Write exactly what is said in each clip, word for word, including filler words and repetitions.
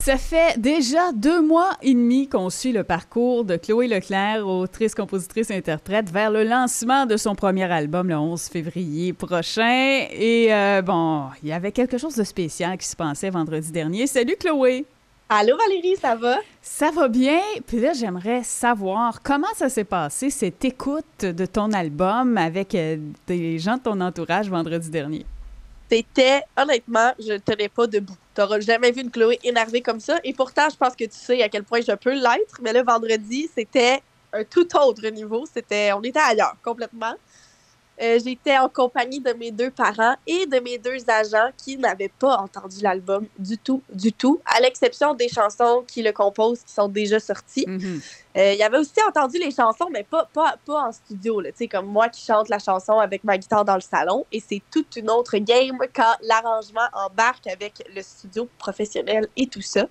Ça fait déjà deux mois et demi qu'on suit le parcours de Chloé Leclerc, autrice, compositrice, interprète, vers le lancement de son premier album le onze février prochain. Et euh, bon, il y avait quelque chose de spécial qui se passait vendredi dernier. Salut Chloé! Allô Valérie, ça va? Ça va bien? Puis là, j'aimerais savoir comment ça s'est passé, cette écoute de ton album avec euh, des gens de ton entourage vendredi dernier. C'était, honnêtement, je ne tenais pas debout. Tu n'auras jamais vu une Chloé énervée comme ça. Et pourtant, je pense que tu sais à quel point je peux l'être. Mais le vendredi, c'était un tout autre niveau. C'était, on était ailleurs, complètement. Euh, j'étais en compagnie de mes deux parents et de mes deux agents qui n'avaient pas entendu l'album du tout, du tout, à l'exception des chansons qui le composent, qui sont déjà sorties. Mm-hmm. Euh, il avait aussi entendu les chansons, mais pas, pas, pas en studio, là, comme moi qui chante la chanson avec ma guitare dans le salon. Et c'est toute une autre game quand l'arrangement embarque avec le studio professionnel et tout ça.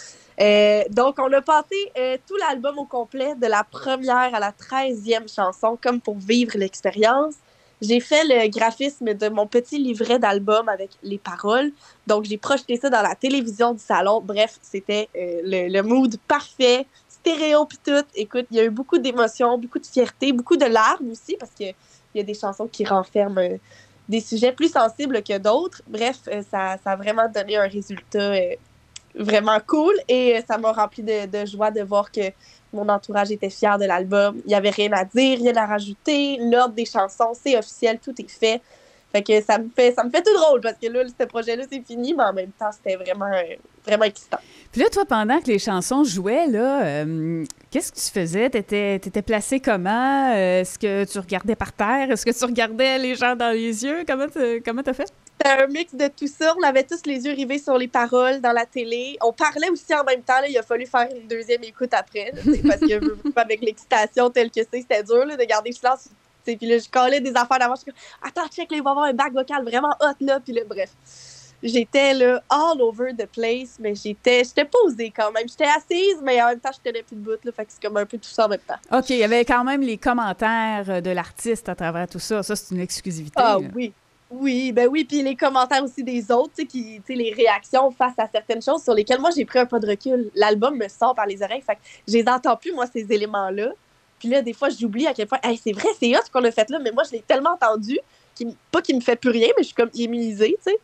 Euh, donc, on a passé euh, tout l'album au complet, de la première à la treizième chanson, comme pour vivre l'expérience. J'ai fait le graphisme de mon petit livret d'album avec les paroles. Donc, j'ai projeté ça dans la télévision du salon. Bref, c'était euh, le, le mood parfait, stéréo pis tout. Écoute, il y a eu beaucoup d'émotions, beaucoup de fierté, beaucoup de larmes aussi, parce qu'il y a des chansons qui renferment euh, des sujets plus sensibles que d'autres. Bref, euh, ça, ça a vraiment donné un résultat euh, vraiment cool et ça m'a rempli de, de joie de voir que mon entourage était fier de l'album. Il n'y avait rien à dire, rien à rajouter. L'ordre des chansons, c'est officiel, tout est fait. Fait que ça me fait, ça me fait tout drôle parce que là, ce projet-là, c'est fini, mais en même temps, c'était vraiment, vraiment excitant. Puis là, toi, pendant que les chansons jouaient, là, euh, qu'est-ce que tu faisais? T'étais, t'étais placé comment? Euh, est-ce que tu regardais par terre? Est-ce que tu regardais les gens dans les yeux? Comment t'as, comment t'as fait? C'était un mix de tout ça. On avait tous les yeux rivés sur les paroles dans la télé. On parlait aussi en même temps. Là, il a fallu faire une deuxième écoute après. Là, parce que avec l'excitation telle que c'est, c'était dur là, de garder le silence. T'sais, puis là, je collais des affaires d'avant. Je suis comme, attends, check, là, il va y avoir un back vocal vraiment hot, là. Puis là, bref. J'étais là, all over the place, mais j'étais, j'étais posée quand même. J'étais assise, mais en même temps, je tenais plus debout, là. Fait que c'est comme un peu tout ça en même temps. OK, il y avait quand même les commentaires de l'artiste à travers tout ça. Ça, c'est une exclusivité. Ah Là. oui. Oui, ben oui, puis les commentaires aussi des autres, tu sais, qui, tu sais, les réactions face à certaines choses sur lesquelles moi, j'ai pris un pas de recul. L'album me sort par les oreilles, fait que je les entends plus, moi, ces éléments-là. Puis là, des fois, j'oublie à quel point, hey, c'est vrai, c'est hot ce qu'on a fait là, mais moi, je l'ai tellement entendu, qu'il, pas qu'il me fait plus rien, mais je suis comme immunisée, tu sais.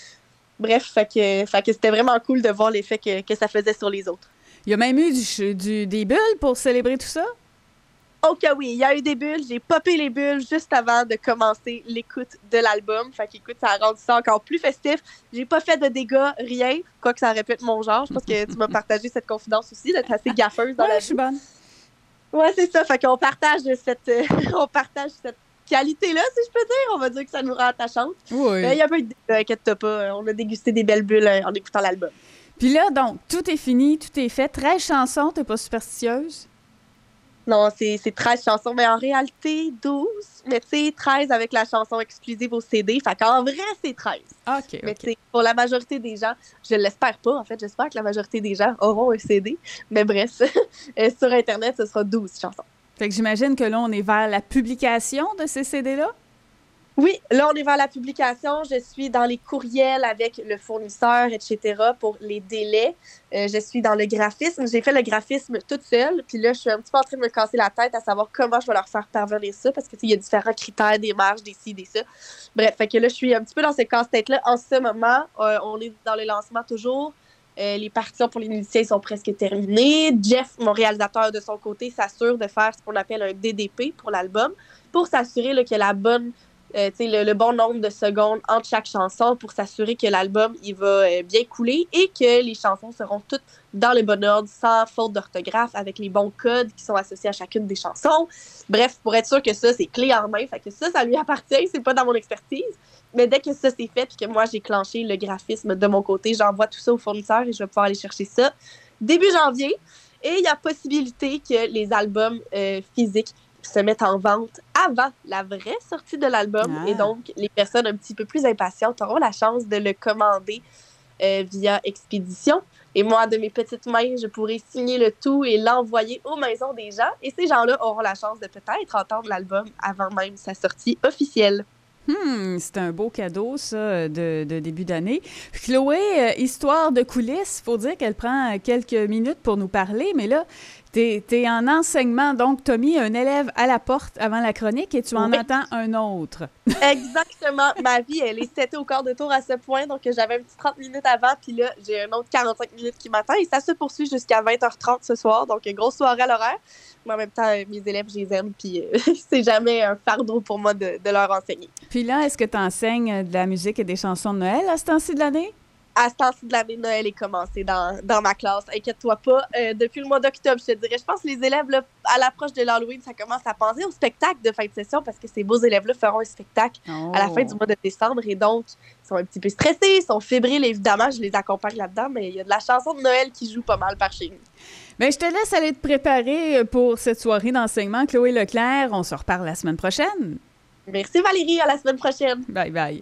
Bref, fait que, fait que c'était vraiment cool de voir l'effet que, que ça faisait sur les autres. Il y a même eu du, du, des bulles pour célébrer tout ça? Ok, oui, il y a eu des bulles. J'ai popé les bulles juste avant de commencer l'écoute de l'album. Fait qu'écoute, ça a rendu ça encore plus festif. J'ai pas fait de dégâts, rien. Quoique ça aurait pu être mon genre. Je pense que tu m'as partagé cette confidence aussi, d'être assez gaffeuse dans ouais, la vie. je suis bonne. Ouais, c'est ça. Fait qu'on partage cette, euh, on partage cette qualité-là, si je peux dire. On va dire que ça nous rend attachantes. Oui. Il y a pas eu de dégâts, inquiète-toi pas. On a dégusté des belles bulles en écoutant l'album. Puis là, donc, tout est fini, tout est fait. treize chansons, t'es pas superstitieuse? Non, c'est, c'est treize chansons, mais en réalité, douze. Mais tu sais, treize avec la chanson exclusive au C D. Fait qu'en vrai, c'est treize. OK, Mais OK. tu sais, pour la majorité des gens, je l'espère pas, en fait. J'espère que la majorité des gens auront un C D. Mais bref, sur Internet, ce sera douze chansons. Fait que j'imagine que là, on est vers la publication de ces C D-là? Oui, là, on est vers la publication. Je suis dans les courriels avec le fournisseur, et cetera pour les délais. Euh, je suis dans le graphisme. J'ai fait le graphisme toute seule. Puis là, je suis un petit peu en train de me casser la tête à savoir comment je vais leur faire parvenir ça parce qu'il y a différents critères, des marges, des ci, des ça. Bref, fait que là, je suis un petit peu dans ce casse-tête-là en ce moment. Euh, on est dans le lancement toujours. Euh, les partitions pour les musiciens sont presque terminées. Jeff, mon réalisateur de son côté, s'assure de faire ce qu'on appelle un D D P pour l'album pour s'assurer là, qu'il y a la bonne Euh, le, le bon nombre de secondes entre chaque chanson pour s'assurer que l'album il va euh, bien couler et que les chansons seront toutes dans le bon ordre, sans faute d'orthographe, avec les bons codes qui sont associés à chacune des chansons. Bref, pour être sûr que ça, c'est clé en main. Fait que ça, ça lui appartient, c'est pas dans mon expertise. Mais dès que ça, c'est fait puis que moi, j'ai clenché le graphisme de mon côté, j'envoie tout ça au fournisseur et je vais pouvoir aller chercher ça début janvier. Et il y a possibilité que les albums euh, physiques se mettent en vente avant la vraie sortie de l'album. Ah. Et donc, les personnes un petit peu plus impatientes auront la chance de le commander euh, via expédition. Et moi, de mes petites mains, je pourrai signer le tout et l'envoyer aux maisons des gens. Et ces gens-là auront la chance de peut-être entendre l'album avant même sa sortie officielle. Hum, c'est un beau cadeau, ça, de, de début d'année. Chloé, euh, histoire de coulisses, faut dire qu'elle prend quelques minutes pour nous parler, mais là, t'es, t'es en enseignement, donc t'as mis un élève à la porte avant la chronique et tu en Oui. attends un autre. Exactement. Ma vie, elle est setée au quart de tour à ce point. Donc, j'avais un petit trente minutes avant, puis là, j'ai un autre quarante-cinq minutes qui m'attend. Et ça se poursuit jusqu'à vingt heures trente ce soir. Donc, une grosse soirée à l'horaire. Mais en même temps, mes élèves, je les aime, puis euh, c'est jamais un fardeau pour moi de, de leur enseigner. Puis là, est-ce que tu enseignes de la musique et des chansons de Noël à ce temps-ci de l'année? À ce temps-ci de l'année, Noël est commencé dans, dans ma classe. Inquiète-toi pas. Euh, depuis le mois d'octobre, je te dirais. Je pense que les élèves, là, à l'approche de l'Halloween, ça commence à penser au spectacle de fin de session parce que ces beaux élèves-là feront un spectacle Oh. à la fin du mois de décembre. Et donc, ils sont un petit peu stressés, ils sont fébriles. Évidemment, je les accompagne là-dedans, mais il y a de la chanson de Noël qui joue pas mal par chez nous. Bien, je te laisse aller te préparer pour cette soirée d'enseignement. Chloé Leclerc, on se reparle la semaine prochaine. Merci Valérie, à la semaine prochaine. Bye bye.